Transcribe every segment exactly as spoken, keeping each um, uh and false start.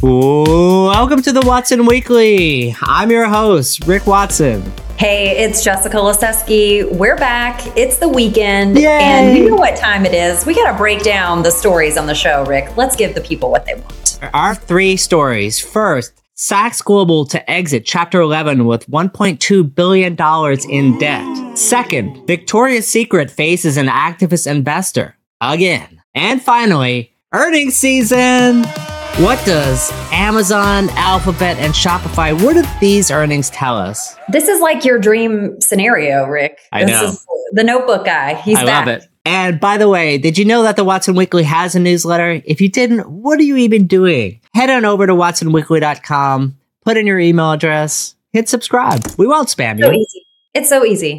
Ooh, welcome to the Watson Weekly. I'm your host, Rick Watson. Hey, it's Jessica Liseski. We're back. It's the weekend. Yay. And you know what time it is. We got to break down the stories on the show, Rick. Let's give the people what they want. Our three stories. First, Saks Global to exit Chapter eleven with one point two billion dollars in debt. Second, Victoria's Secret faces an activist investor. Again. And finally, earnings season. What does Amazon, Alphabet, and Shopify, what do these earnings tell us? This is like your dream scenario, Rick. I this know. Is the Notebook guy. He's I back. love it. And by the way, did you know that the Watson Weekly has a newsletter? If you didn't, what are you even doing? Head on over to watson weekly dot com, put in your email address, hit subscribe. We won't spam you. So easy. It's so easy.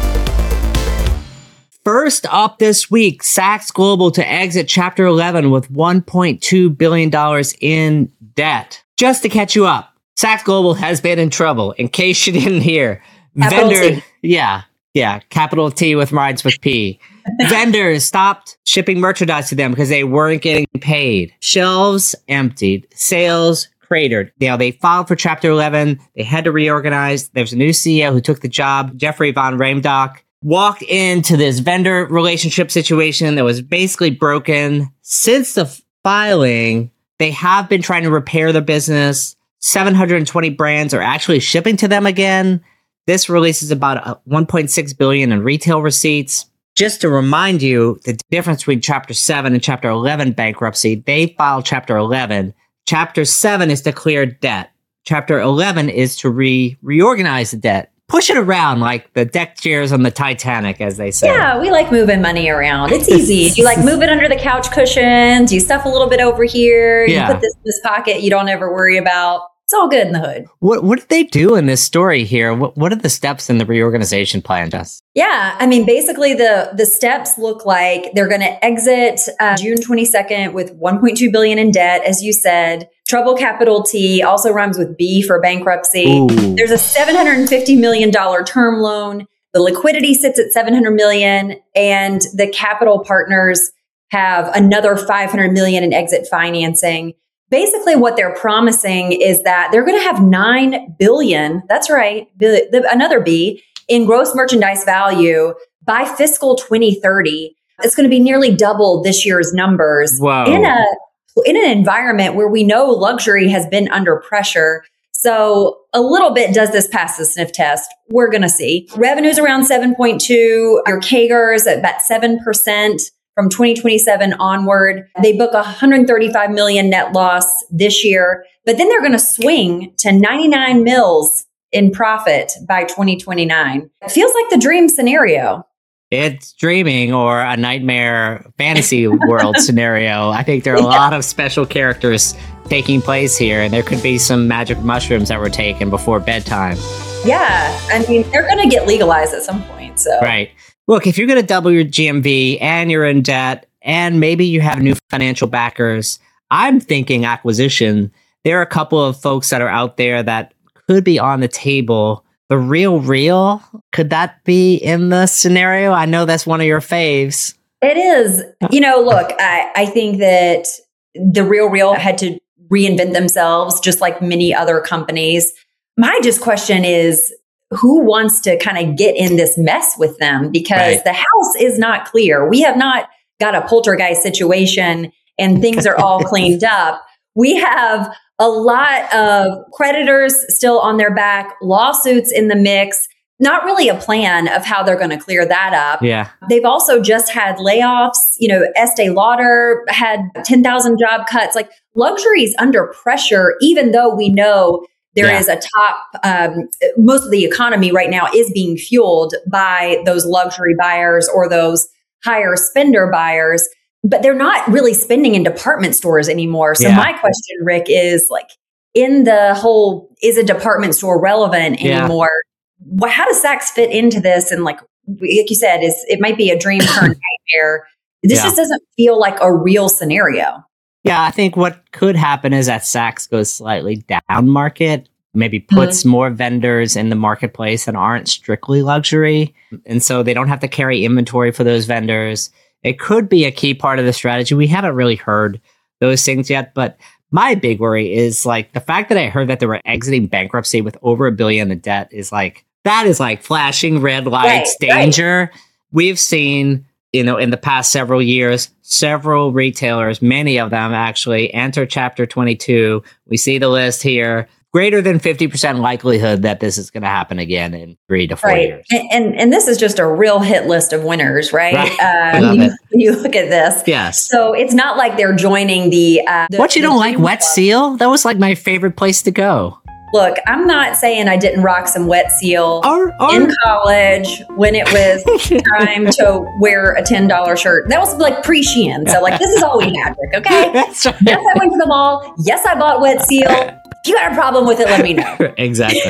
First up this week, Saks Global to exit Chapter eleven with one point two billion dollars in debt. Just to catch you up, Saks Global has been in trouble, in case you didn't hear. Capital Vendor, T. Yeah, yeah, capital T with rhymes with P. Vendors stopped shipping merchandise to them because they weren't getting paid. Shelves emptied. Sales cratered. You know, they filed for Chapter eleven. They had to reorganize. There's a new C E O who took the job, Jeffrey Von Reemdock. Walked into this vendor relationship situation that was basically broken. Since the filing, they have been trying to repair their business. seven hundred twenty brands are actually shipping to them again. This releases about one point six billion dollars in retail receipts. Just to remind you, the difference between Chapter seven and Chapter eleven bankruptcy, they filed Chapter eleven. Chapter seven is to clear debt. Chapter eleven is to re reorganize the debt. Push it around like the deck chairs on the Titanic, as they say. Yeah, we like moving money around. It's easy. You like move it under the couch cushions. You stuff a little bit over here. Yeah. You put this in this pocket you don't ever worry about. It's all good in the hood. What what did they do in this story here? What what are the steps in the reorganization plan, Jess? Yeah, I mean, basically the the steps look like they're going to exit uh, June twenty-second with one point two billion dollars in debt, as you said. Trouble capital T also rhymes with B for bankruptcy. Ooh. There's a seven hundred fifty million dollars term loan. The liquidity sits at seven hundred million dollars, and the capital partners have another five hundred million dollars in exit financing. Basically, what they're promising is that they're going to have nine billion dollars, that's right, another B, in gross merchandise value by fiscal twenty thirty. It's going to be nearly double this year's numbers. Whoa. In a in an environment where we know luxury has been under pressure. So a little bit does this pass the sniff test? We're going to see. Revenue's around seven point two, your C A G Rs at about seven percent from twenty twenty-seven onward. They book one hundred thirty-five million net loss this year, but then they're going to swing to ninety-nine mils in profit by twenty twenty-nine. It feels like the dream scenario. It's dreaming or a nightmare fantasy world scenario. I think there are a Yeah. lot of special characters taking place here, and there could be some magic mushrooms that were taken before bedtime. Yeah, I mean, they're going to get legalized at some point. So Right. Look, if you're going to double your G M V and you're in debt and maybe you have new financial backers, I'm thinking acquisition. There are a couple of folks that are out there that could be on the table. The Real Real, could that be in the scenario? I know that's one of your faves. It is. You know, look, I, I think that the Real Real had to reinvent themselves just like many other companies. My just question is, who wants to kind of get in this mess with them? Because Right. the house is not clear. We have not got a poltergeist situation and things are all cleaned up. We have a lot of creditors still on their back, lawsuits in the mix, not really a plan of how they're going to clear that up. Yeah. They've also just had layoffs. You know, Estee Lauder had ten thousand job cuts. Like luxury is under pressure, even though we know there Yeah. is a top, um, most of the economy right now is being fueled by those luxury buyers or those higher spender buyers, but they're not really spending in department stores anymore. So Yeah. my question, Rick, is like in the whole, is a department store relevant Yeah. anymore? Well, how does Saks fit into this? And like, like you said, is it might be a dream turned nightmare. This Yeah. just doesn't feel like a real scenario. Yeah, I think what could happen is that Saks goes slightly down market, maybe puts more vendors in the marketplace that aren't strictly luxury. And so they don't have to carry inventory for those vendors. It could be a key part of the strategy. We haven't really heard those things yet, but my big worry is like the fact that I heard that they were exiting bankruptcy with over a billion in debt is like, that is like flashing red lights, Right, danger. Right. We've seen, you know, in the past several years, several retailers, many of them actually enter Chapter twenty-two. We see the list here. Greater than fifty percent likelihood that this is going to happen again in three to four right. years. And, and and this is just a real hit list of winners, right? Right. Uh, Love you, it. you look at this. Yes. So it's not like they're joining the... Uh, the what, you the don't like Dream Wet Club. Seal? That was like my favorite place to go. Look, I'm not saying I didn't rock some Wet Seal Or, or in college when it was time to wear a ten dollars shirt. That was like pre-Shein. So like, this is all we had, Rick, okay? That's right. Yes, I went to the mall. Yes, I bought Wet Seal. If you got a problem with it, let me know. Exactly.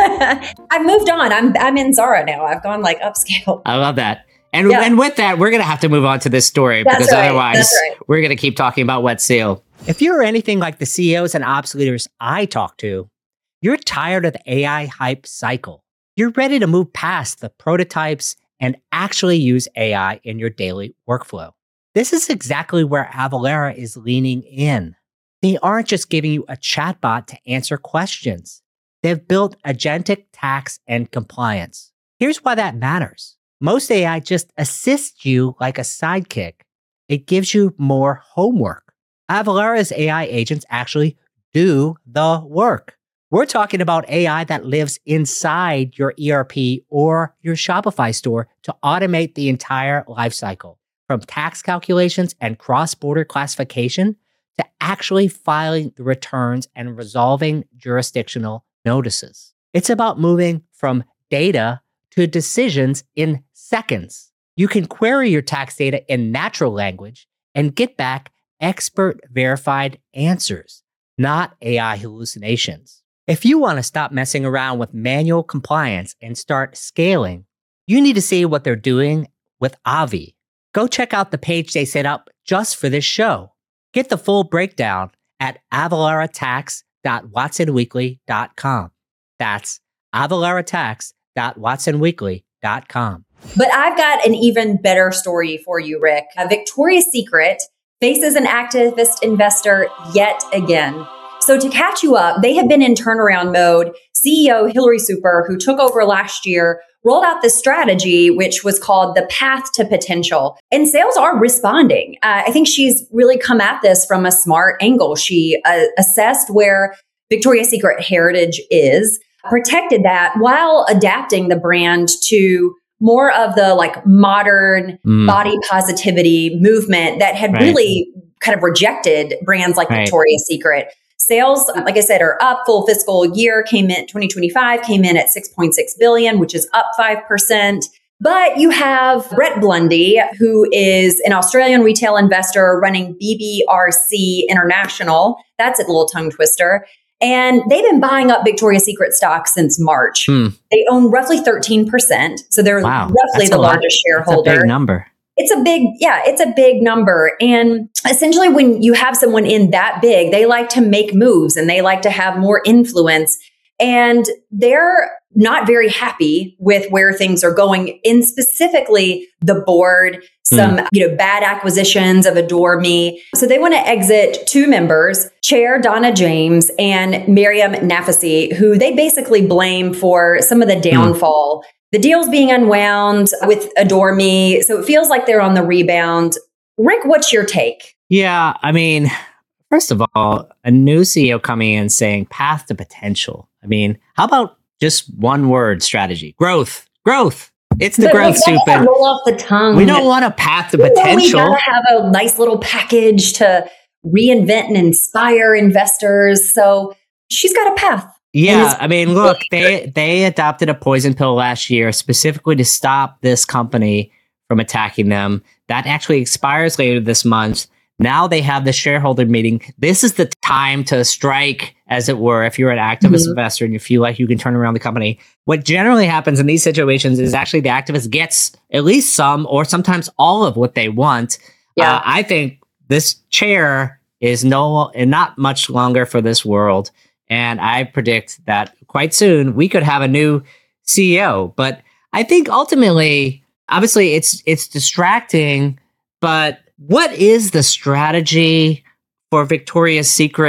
I've moved on. I'm I'm in Zara now. I've gone like upscale. I love that. And, Yeah. and with that, we're going to have to move on to this story That's because right. otherwise That's right. we're going to keep talking about Wet Seal. If you're anything like the C E Os and ops leaders I talk to, you're tired of the A I hype cycle. You're ready to move past the prototypes and actually use A I in your daily workflow. This is exactly where Avalara is leaning in. They aren't just giving you a chatbot to answer questions. They've built agentic tax and compliance. Here's why that matters. Most A I just assists you like a sidekick. It gives you more homework. Avalara's A I agents actually do the work. We're talking about A I that lives inside your E R P or your Shopify store to automate the entire lifecycle, from tax calculations and cross-border classification to actually filing the returns and resolving jurisdictional notices. It's about moving from data to decisions in seconds. You can query your tax data in natural language and get back expert verified answers, not A I hallucinations. If you want to stop messing around with manual compliance and start scaling, you need to see what they're doing with Avi. Go check out the page they set up just for this show. Get the full breakdown at avalara tax dot watson weekly dot com. That's avalara tax dot watson weekly dot com. But I've got an even better story for you, Rick. Uh, Victoria's Secret faces an activist investor yet again. So to catch you up, they have been in turnaround mode. C E O Hillary Super, who took over last year, rolled out this strategy, which was called the Path to Potential. And sales are responding. Uh, I think she's really come at this from a smart angle. She uh, assessed where Victoria's Secret heritage is, protected that while adapting the brand to more of the like modern mm. body positivity movement that had right. really kind of rejected brands like right. Victoria's Secret. Sales, like I said, are up. Full fiscal year came in twenty twenty-five, came in at six point six billion, which is up five percent. But you have Brett Blundy, who is an Australian retail investor running B B R C International. That's a little tongue twister. And they've been buying up Victoria's Secret stock since March. Hmm. They own roughly thirteen percent. So they're wow, roughly the largest shareholder. That's a big number. It's a big, yeah, it's a big number. And essentially when you have someone in that big, they like to make moves and they like to have more influence. And they're not very happy with where things are going, in specifically the board, some mm. you know bad acquisitions of Adore Me. So they want to exit two members, Chair Donna James and Miriam Nafisi, who they basically blame for some of the downfall. Mm. The deal's being unwound with Adore Me. So it feels like they're on the rebound. Rick, what's your take? Yeah, I mean, first of all, a new C E O coming in saying path to potential. I mean, how about just one word strategy? Growth. Growth. It's the but growth, stupid. Roll off the tongue. We don't want a path to we potential. We gotta have a nice little package to reinvent and inspire investors. So she's got a path. Yeah, I mean, look, they they adopted a poison pill last year specifically to stop this company from attacking them. That actually expires later this month. Now they have the shareholder meeting. This is the time to strike, as it were, if you're an activist mm-hmm. investor and you feel like you can turn around the company. What generally happens in these situations is actually the activist gets at least some or sometimes all of what they want. Yeah. Uh, I think this chair is no and not much longer for this world. And I predict that quite soon we could have a new C E O. But I think ultimately, obviously, it's it's distracting. But what is the strategy for Victoria's Secret?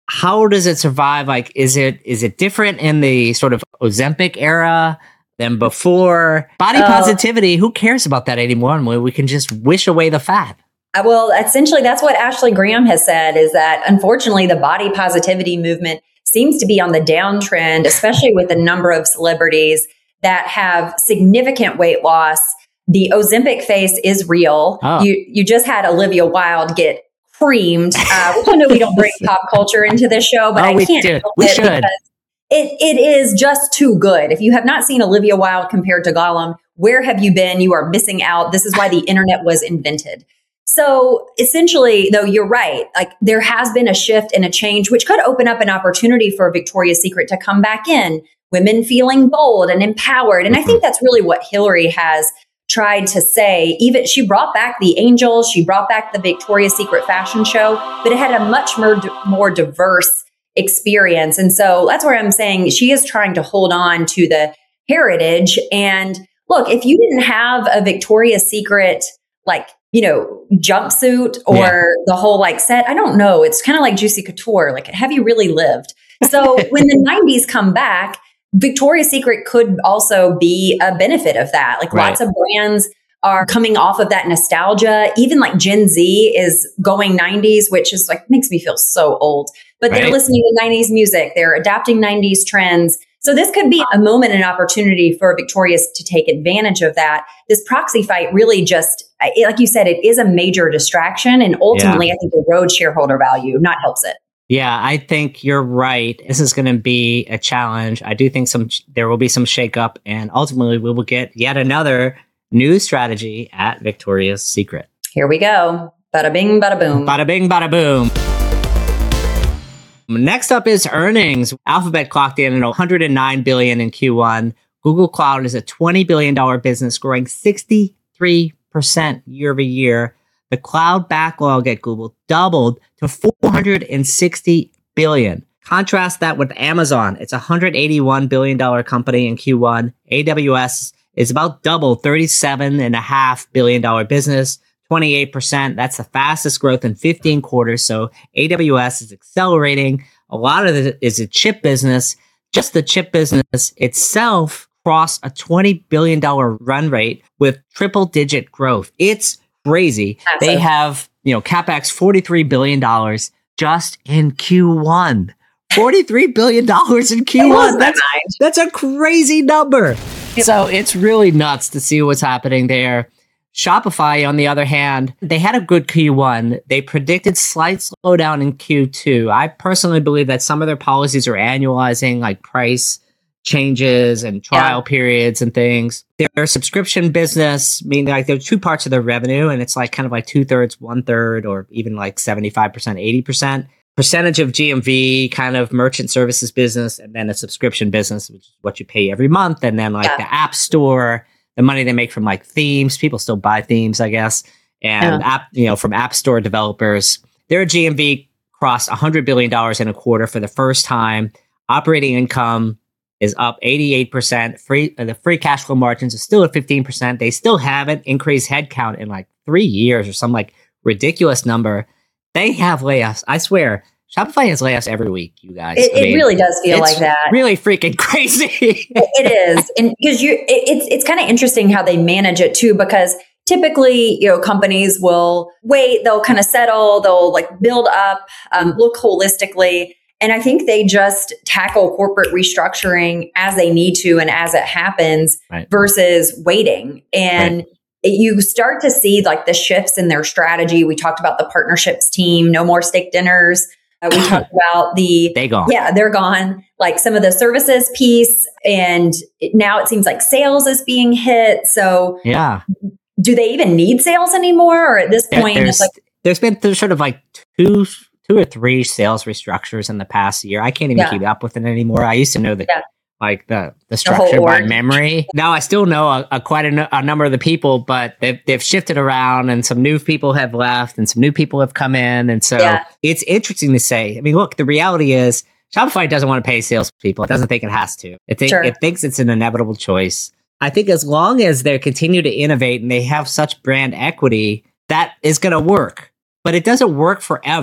how does it survive? Like, is it is it different in the sort of Ozempic era than before? Body Uh, positivity, who cares about that anymore? And we we can just wish away the fat. Uh, Well, essentially, that's what Ashley Graham has said is that unfortunately, the body positivity movement seems to be on the downtrend, especially with the number of celebrities that have significant weight loss. The Ozempic face is real. Oh. You you just had Olivia Wilde get creamed, uh, which I know we don't bring pop culture into this show, but Oh, I we can't do. help We it should. because it, it is just too good. If you have not seen Olivia Wilde compared to Gollum, where have you been? You are missing out. This is why the internet was invented. So essentially, though, you're right. Like there has been a shift and a change, which could open up an opportunity for Victoria's Secret to come back in, women feeling bold and empowered. And I think that's really what Hillary has tried to say. Even she brought back the Angels, she brought back the Victoria's Secret fashion show, but it had a much more, more diverse experience. And so that's where I'm saying she is trying to hold on to the heritage. And look, if you didn't have a Victoria's Secret, like, you know, jumpsuit or Yeah. the whole like set, I don't know. It's kind of like Juicy Couture. Like, have you really lived? So when the nineties come back, Victoria's Secret could also be a benefit of that. Like Right. lots of brands are coming off of that nostalgia. Even like Gen Z is going nineties, which is like makes me feel so old. But they're Right. listening to nineties music. They're adapting nineties trends. So this could be a moment and opportunity for Victoria's to take advantage of that. This proxy fight really just, I- like you said, it is a major distraction. And ultimately, I think erodes shareholder value, not helps it. Yeah, I think you're right. This is going to be a challenge. I do think some there will be some shakeup, and ultimately we will get yet another new strategy at Victoria's Secret. Here we go. Bada bing, bada boom. Bada bing, bada boom. Next up is earnings. Alphabet clocked in at one hundred nine billion dollars in Q one. Google Cloud is a twenty billion dollars business growing sixty-three percent year over year. The cloud backlog at Google doubled to four hundred sixty billion dollars. Contrast that with Amazon. It's a one hundred eighty-one billion dollars company in Q one. A W S is about double, thirty-seven point five billion dollars business. twenty-eight percent. That's the fastest growth in fifteen quarters. So A W S is accelerating. A lot of it is a chip business. Just the chip business itself crossed a twenty billion dollars run rate with triple digit growth. It's crazy. Massive. They have, you know, CapEx forty-three billion dollars just in Q one. forty-three billion dollars in Q one. That's, that's a crazy number. So it's really nuts to see what's happening there. Shopify, on the other hand, they had a good Q one. They predicted slight slowdown in Q two. I personally believe that some of their policies are annualizing, like price changes and trial Yeah. periods and things. Their subscription business, meaning like there are two parts of their revenue, and it's like kind of like two thirds, one third, or even like seventy-five percent, eighty percent. Percentage of G M V, kind of merchant services business, and then a subscription business, which is what you pay every month. And then like Yeah. the app store, the money they make from like themes. People still buy themes, I guess. And Yeah. app, you know, from app store developers. Their G M V crossed one hundred billion dollars in a quarter for the first time. Operating income is up eighty-eight percent. Free, uh, the free cash flow margins are still at fifteen percent. They still haven't increased headcount in like three years or some like ridiculous number. They have layoffs. I swear, Shopify has layoffs every week, you guys. It, I it mean, really does feel it's like that. really freaking crazy. It is. And because you, it, it's, it's kind of interesting how they manage it too, because typically, you know, companies will wait, they'll kind of settle, they'll like build up, um, look holistically. And I think they just tackle corporate restructuring as they need to and as it happens Right. versus waiting. And Right. it- you start to see like the shifts in their strategy. We talked about the partnerships team, no more steak dinners. Uh, we talked about the They gone. yeah, they're gone. Like some of the services piece, and it, now it seems like sales is being hit. So, Yeah. do they even need sales anymore? Or at this There- point, there's, it's like, there's been there's sort of like two two or three sales restructures in the past year. I can't even Yeah. keep up with it anymore. I used to know the Yeah. like the the whole structure by org. memory. Now I still know a, a quite a, n- a number of the people, but they've they've shifted around, and some new people have left, and some new people have come in, and so Yeah. it's interesting to say. I mean, look, the reality is Shopify doesn't want to pay salespeople. It doesn't think it has to. It, think, Sure. it thinks it's an inevitable choice. I think as long as they continue to innovate and they have such brand equity, that is going to work. But it doesn't work forever.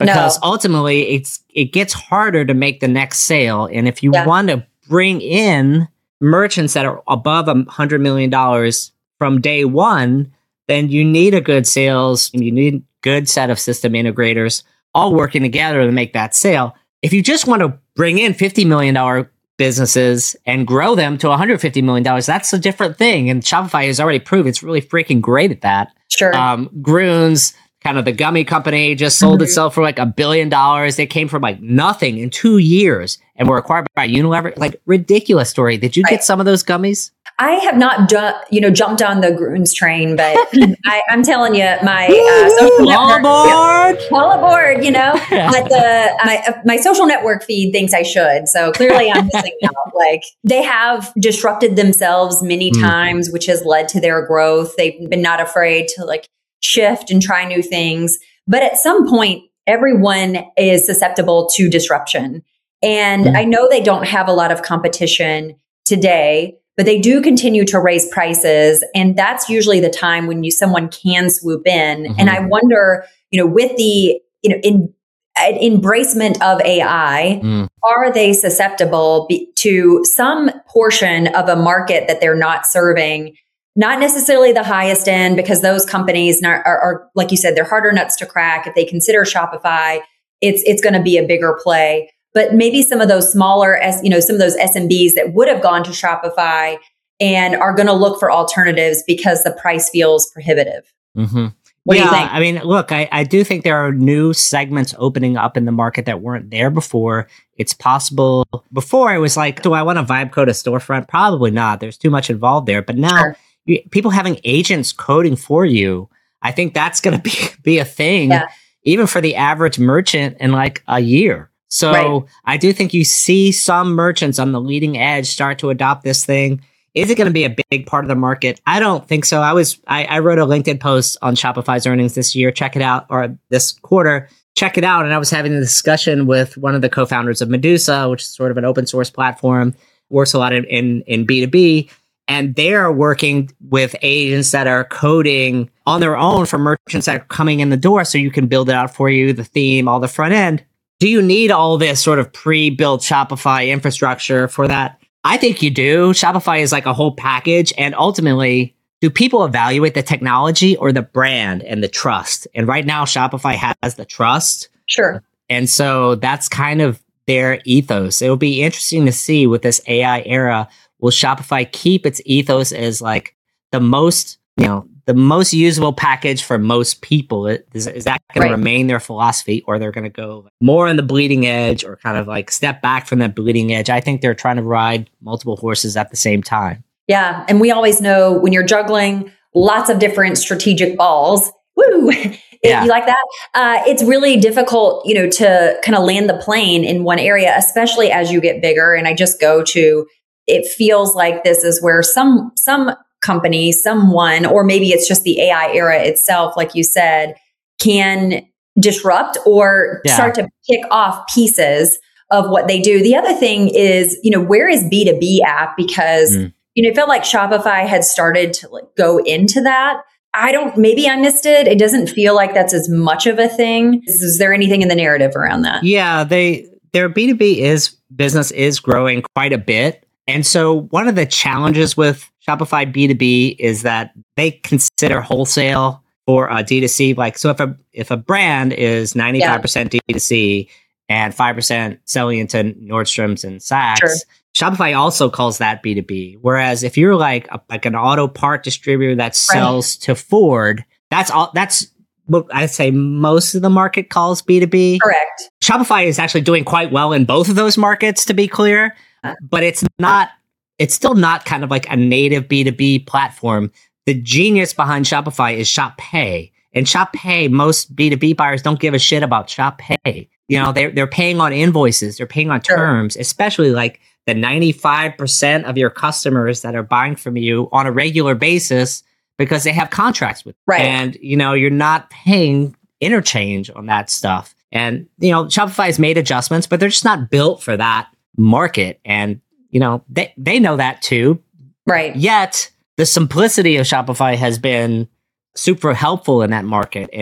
because No. ultimately it's it gets harder to make the next sale. And if you Yeah. want to bring in merchants that are above a hundred million dollars from day one, then you need a good sales and you need a good set of system integrators all working together to make that sale. If you just want to bring in fifty million dollars businesses and grow them to one hundred fifty million dollars, that's a different thing. And Shopify has already proved it's really freaking great at that. Sure. Um, Grunes, kind of the gummy company, just sold Mhm. itself for like a billion dollars. They came from like nothing in two years and were acquired by Unilever. Like ridiculous story. Did you Right. get some of those gummies? I have not, ju- you know, jumped on the Grunes train, but I, I'm telling you, my uh, social All network, aboard! all aboard, you know. But the my uh, my social network feed thinks I should, so clearly I'm missing out. Like they have disrupted themselves many Mm. times, which has led to their growth. They've been not afraid to like shift and try new things, but at some point, everyone is susceptible to disruption. And Mm. I know they don't have a lot of competition today, but they do continue to raise prices. And that's usually the time when you someone can swoop in. Mhm. And I wonder, you know, with the, you know, in, uh, embracement of A I, Mm. are they susceptible be, to some portion of a market that they're not serving? Not necessarily the highest end, because those companies not, are, are, like you said, they're harder nuts to crack. If they consider Shopify, it's it's going to be a bigger play. But maybe some of those smaller, as you know, some of those S M Bs that would have gone to Shopify and are going to look for alternatives because the price feels prohibitive. Mm-hmm. What yeah, do you think? I mean, look, I, I do think there are new segments opening up in the market that weren't there before. It's possible. Before it was like, do I want to vibe code a storefront? Probably not. There's too much involved there. But now Sure. you, people having agents coding for you, I think that's going to be be a thing, Yeah. even for the average merchant in like a year. So Right. I do think you see some merchants on the leading edge start to adopt this thing. Is it going to be a big part of the market? I don't think so. I was I, I wrote a LinkedIn post on Shopify's earnings this year. Check it out, or this quarter. Check it out. And I was having a discussion with one of the co-founders of Medusa, which is sort of an open source platform, works a lot in, in, in B two B. And they're working with agents that are coding on their own for merchants that are coming in the door, so you can build it out for you, the theme, all the front end. Do you need all this sort of pre-built Shopify infrastructure for that? I think you do. Shopify is like a whole package. And ultimately, do people evaluate the technology or the brand and the trust? And right now, Shopify has the trust. Sure. And so that's kind of their ethos. It'll be interesting to see with this A I era, will Shopify keep its ethos as like the most, you know, the most usable package for most people? Is, is that going Right. to remain their philosophy, or they're going to go more on the bleeding edge, or kind of like step back from that bleeding edge? I think they're trying to ride multiple horses at the same time. Yeah. And we always know when you're juggling lots of different strategic balls, woo, Yeah. you like that? Uh, it's really difficult, you know, to kind of land the plane in one area, especially as you get bigger. And I just go to, it feels like this is where some, some company, someone, or maybe it's just the A I era itself, like you said, can disrupt or Yeah. start to pick off pieces of what they do. The other thing is, you know, where is B two B at? Because, Mm. you know, it felt like Shopify had started to like go into that. I don't, maybe I missed it. It doesn't feel like that's as much of a thing. Is, is there anything in the narrative around that? Yeah, they their B two B is business is growing quite a bit. And so one of the challenges with Shopify B two B is that they consider wholesale for uh, D two C. Like, so if a if a brand is ninety-five percent D two C and five percent selling into Nordstrom's and Saks, Sure. Shopify also calls that B two B. Whereas if you're like a, like an auto part distributor that sells to Ford, that's all. That's what I'd say most of the market calls B two B. Correct. Shopify is actually doing quite well in both of those markets, to be clear, but it's not. It's still not kind of like a native B two B platform. The genius behind Shopify is Shop Pay. And Shop Pay, most B two B buyers don't give a shit about Shop Pay. You know, they're, they're paying on invoices, they're paying on Sure. terms, especially like the ninety-five percent of your customers that are buying from you on a regular basis because they have contracts with you. Right. And, you know, you're not paying interchange on that stuff. And, you know, Shopify's made adjustments, but they're just not built for that market. And, you know, they, they know that too. Right. Yet the simplicity of Shopify has been super helpful in that market. And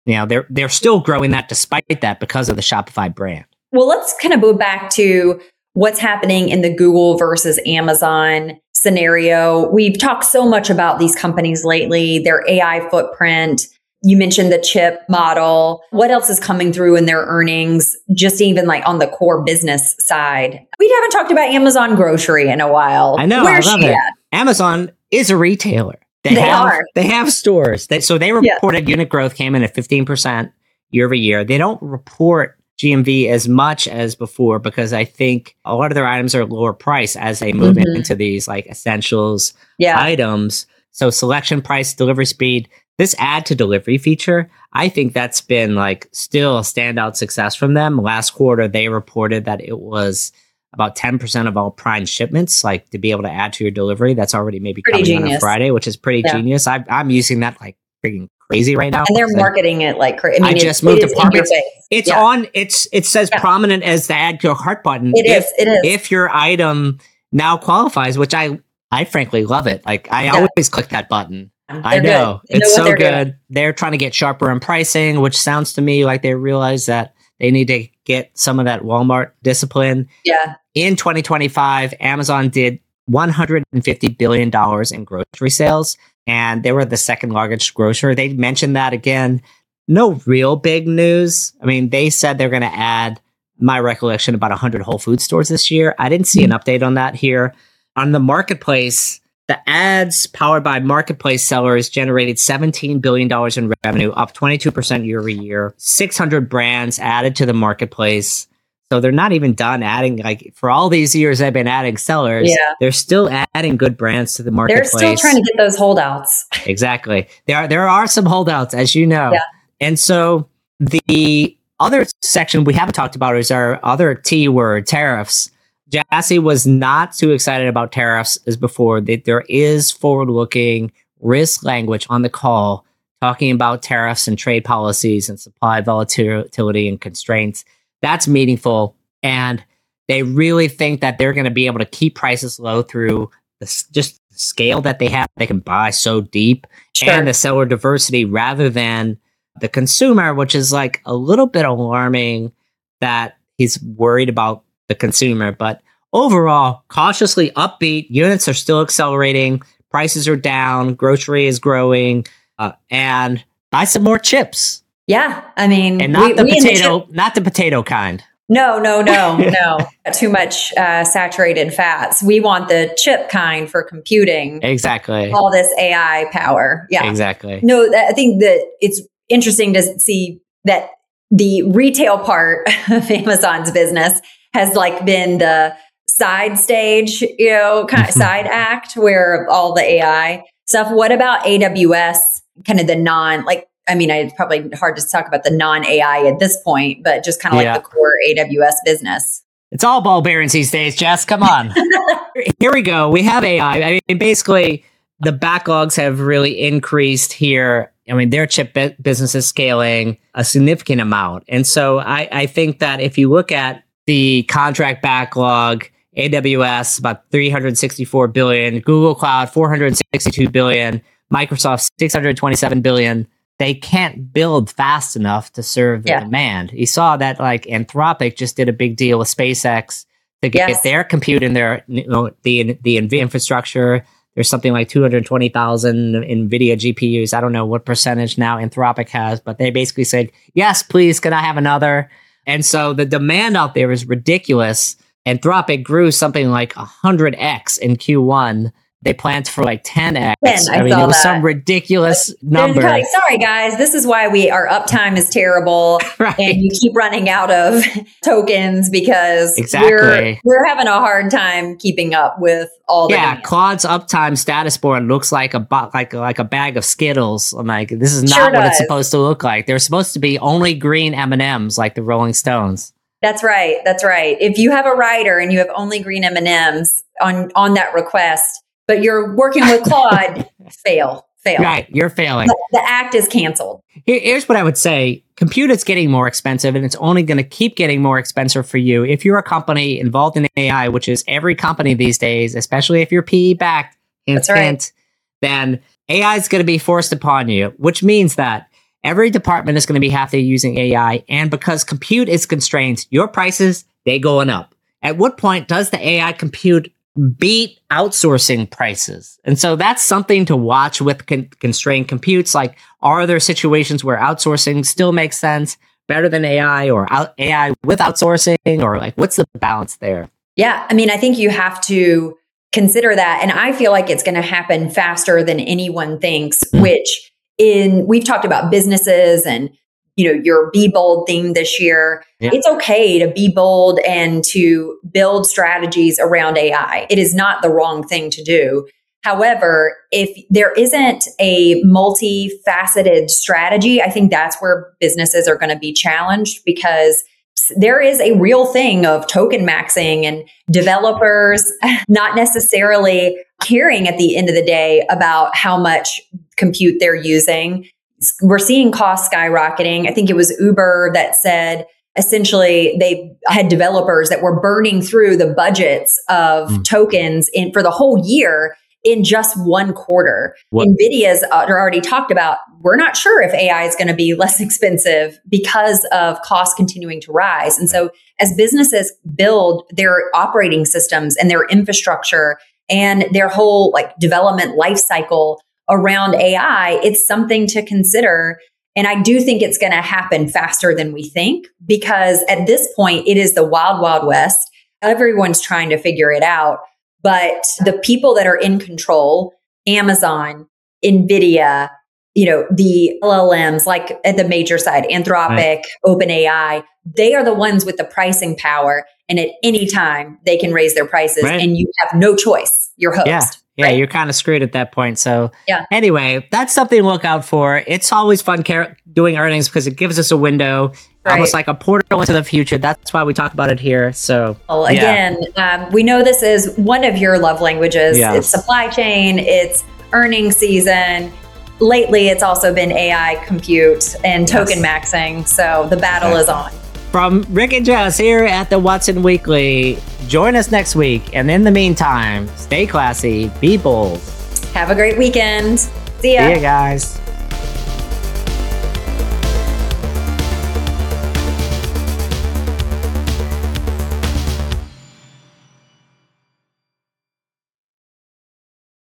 you know, they're they're still growing that despite that because of the Shopify brand. Well, let's kind of go back to what's happening in the Google versus Amazon scenario. We've talked so much about these companies lately, their A I footprint. You mentioned the chip model. What else is coming through in their earnings, just even like on the core business side? We haven't talked about Amazon grocery in a while. I know. Where's I love she it. at? Amazon is a retailer. They, They have, are. They have stores. They, so they Yeah. reported unit growth came in at fifteen percent year over year. They don't report G M V as much as before because I think a lot of their items are lower price as they move Mhm. into these like essentials Yeah. items. So selection, price, delivery speed, this add to delivery feature, I think that's been like still a standout success from them. Last quarter, they reported that it was about ten percent of all Prime shipments, like to be able to add to your delivery. That's already maybe Pretty coming on a genius. Friday, which is pretty Yeah. genius. I, I'm using that like freaking crazy right now. And they're because I- marketing it like crazy. I mean, I it- just moved it is in your departments. face. It's Yeah. on. It's it says Yeah. prominent as the add to a cart button. It if, is. It is. If your item now qualifies, which I I frankly love it. Like I Yeah. always click that button. I They're know good. They it's what so they're good. doing. They're trying to get sharper in pricing, which sounds to me like they realize that they need to get some of that Walmart discipline. Yeah. In twenty twenty-five, Amazon did one hundred fifty billion dollars in grocery sales, and they were the second largest grocer. They mentioned that again. No real big news. I mean, they said they're going to add, my recollection, about one hundred Whole Food stores this year. I didn't see an update on that here. On the marketplace, the ads powered by marketplace sellers generated seventeen billion dollars in revenue, up twenty-two percent year over year. six hundred brands added to the marketplace. So they're not even done adding, like for all these years they've been adding sellers. Yeah. They're still adding good brands to the They're marketplace. still trying to get those holdouts. Exactly. There are there are some holdouts, as you know. Yeah. And so the other section we haven't talked about is our other T word, tariffs. Jassy was not too excited about tariffs as before. That there is forward-looking risk language on the call talking about tariffs and trade policies and supply volatility and constraints. That's meaningful. And they really think that they're going to be able to keep prices low through the, s- just the scale that they have. They can buy so deep Sure. and the seller diversity rather than the consumer, which is like a little bit alarming that he's worried about the consumer. But overall, cautiously upbeat. Units are still accelerating. Prices are down. Grocery is growing. Uh, and buy some more chips. Yeah. I mean, And not we- the we in the potato, not the potato kind. No, no, no, no. Too much uh, saturated fats. We want the chip kind for computing. Exactly. All this A I power. Yeah. Exactly. No, that, I think that it's interesting to see that the retail part of Amazon's business has like been the side stage, you know, kind of side act where all the A I stuff. What about A W S? Kind of the non, like, I mean, it's probably hard to talk about the non A I at this point, but just kind of Yeah. like the core A W S business. It's all ball bearings these days, Jess. Come on. Here we go. We have A I. I mean, basically, the backlogs have really increased here. I mean, their chip bu- business is scaling a significant amount. And so I, I think that if you look at the contract backlog, A W S, about three hundred sixty-four billion, Google Cloud, four hundred sixty-two billion, Microsoft, six hundred twenty-seven billion. They can't build fast enough to serve the Yeah. demand. You saw that like Anthropic just did a big deal with SpaceX to get Yes. their compute in their, you know, the the NV infrastructure. There's something like two hundred twenty thousand NVIDIA G P Us. I don't know what percentage now Anthropic has, but they basically said, yes, please, can I have another? And so the demand out there is ridiculous. Anthropic grew something like one hundred x in Q one. They planned for like ten x. ten, I I mean, saw it was that. some ridiculous They're number. like, sorry guys, this is why we our uptime is terrible, Right. and you keep running out of tokens because Exactly. we're we're having a hard time keeping up with all the Yeah, demand. Claude's uptime status board looks like a bo- like like a bag of Skittles. I'm like, this is not Sure what it's does. supposed to look like. They're supposed to be only green M and M's, like the Rolling Stones. That's right. That's right. If you have a rider and you have only green M and M's on on that request, but you're working with Claude, fail, fail. Right, you're failing. The, the act is canceled. Here- Here's what I would say. Compute is getting more expensive, and it's only going to keep getting more expensive for you. If you're a company involved in A I, which is every company these days, especially if you're P E-backed, hint, That's right. hint, then A I is going to be forced upon you, which means that every department is going to be happy using A I. And because compute is constrained, your prices, they going up. At what point does the A I compute beat outsourcing prices? And so that's something to watch with con- constrained computes. Like, are there situations where outsourcing still makes sense better than A I, or out- A I with outsourcing, or like, what's the balance there? Yeah. I mean, I think you have to consider that. And I feel like it's going to happen faster than anyone thinks, mm. which in, we've talked about businesses and, you know, your Be Bold theme this year. Yeah. It's okay to be bold and to build strategies around A I. It is not the wrong thing to do. However, if there isn't a multifaceted strategy, I think that's where businesses are going to be challenged, because there is a real thing of token maxing and developers not necessarily caring at the end of the day about how much compute they're using. We're seeing costs skyrocketing. I think it was Uber that said essentially they had developers that were burning through the budgets of mm. tokens in for the whole year in just one quarter. What? NVIDIA's already talked about, we're not sure if A I is going to be less expensive because of costs continuing to rise. And so as businesses build their operating systems and their infrastructure and their whole like development life cycle around A I, it's something to consider. And I do think it's going to happen faster than we think, because at this point, it is the wild, wild west. Everyone's trying to figure it out. But the people that are in control, Amazon, NVIDIA, you know, the L L Ms, like at the major side, Anthropic, right. OpenAI, they are the ones with the pricing power. And at any time, they can raise their prices, right. and you have no choice. You're host. Yeah. Yeah, right? You're kind of screwed at that point. So yeah. Anyway, that's something to look out for. It's always fun car- doing earnings because it gives us a window, right. almost like a portal into the future. That's why we talk about it here. So well, yeah. again, um, we know this is one of your love languages. Yes. It's supply chain, it's earnings season. Lately, it's also been A I compute and token yes. maxing. So the battle exactly. is on. From Rick and Jess here at the Watson Weekly. Join us next week. And in the meantime, stay classy, be bold. Have a great weekend. See ya. See ya, guys.